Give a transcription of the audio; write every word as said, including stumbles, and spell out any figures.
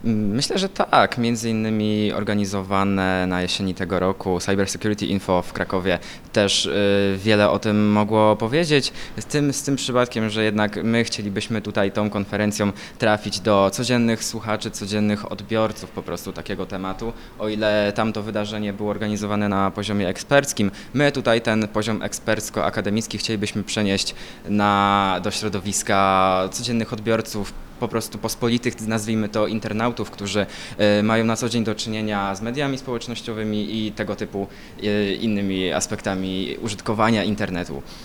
Myślę, że tak. Między innymi organizowane na jesieni tego roku Cyber Security Info w Krakowie też y, wiele o tym mogło powiedzieć. Z tym, z tym przypadkiem, że jednak my chcielibyśmy tutaj tą konferencją trafić do codziennych słuchaczy, codziennych odbiorców po prostu takiego tematu. O ile tamto wydarzenie było organizowane na poziomie eksperckim, my tutaj ten poziom ekspercko-akademicki chcielibyśmy przenieść na, do środowiska codziennych odbiorców, po prostu pospolitych, nazwijmy to internautów, którzy y, mają na co dzień do czynienia z mediami społecznościowymi i tego typu y, innymi aspektami użytkowania internetu.